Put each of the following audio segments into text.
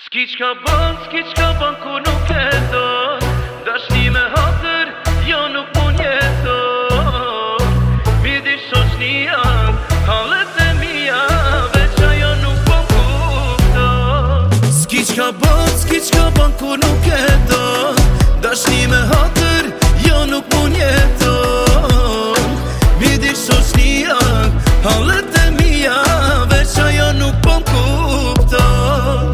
S'ki qka ban kur nuk e don Dashni me hatër, jo nuk mun jeton Midi shoqnia, hallet e mia Veç ajo nuk po m'kupton S'ki qka ban kur nuk e don Dashni me hatër, jo nuk mun jeton Midi shoqnia, hallet e mia Veç ajo nuk po m'kupton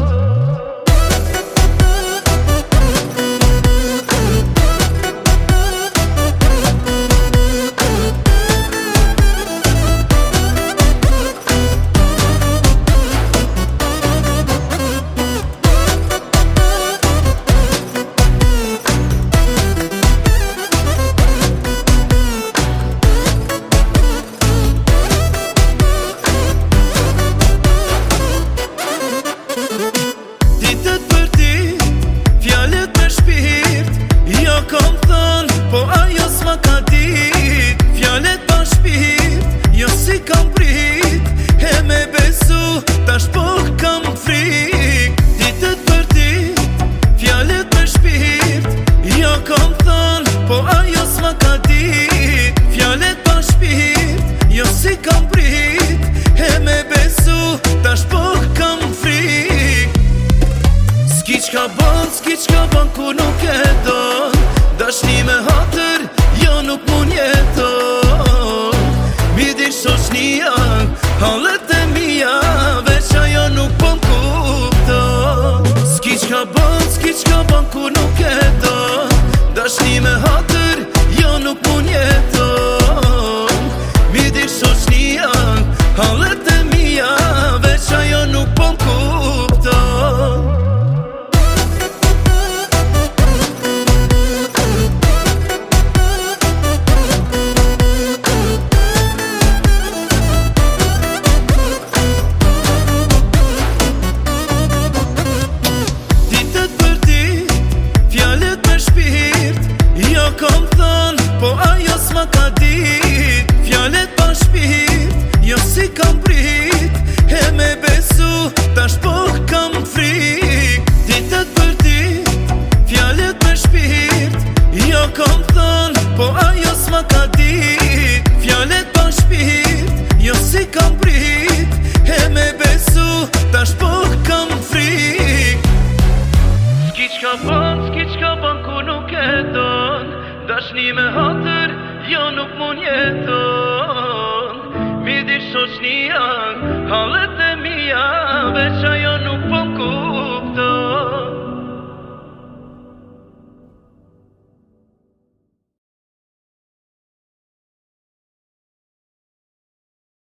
Kom thon, po ajo s'ma ka dit Fjallet pa shpirt, jo si kam prit E me besu, tash po kam frik Ditët për dit, fjallet me shpirt Jo kom thon, po ajo s'ma ka dit Fjallet pa shpirt, jo si kam prit E me besu, tash po kam frik S'ki qka ban ku nuk e don Dashni me hatër, jo nuk mun jeton Midi shoqnia, hallet e mia Veç ajo nuk po m'kupton S'ki qka ban kur nuk e don Dashni me hatër, jo nuk mun jeton Midi shoqnia, hallet e mia Veç ajo nuk po m'kupton Kom thon, po ajo s'ma ka dit Fjallet pa shpirt, jo si kam prit E me besu, tash po kam frik Ditët për dit, fjallet me shpirt Jo kom thon, po ajo s'ma ka dit Fjallet pa shpirt, jo si kam prit E me besu, tash po kam frik S'ki qka ban ku nuk e don Dashni me hatër, jo nuk mun jeton Midi shoqnia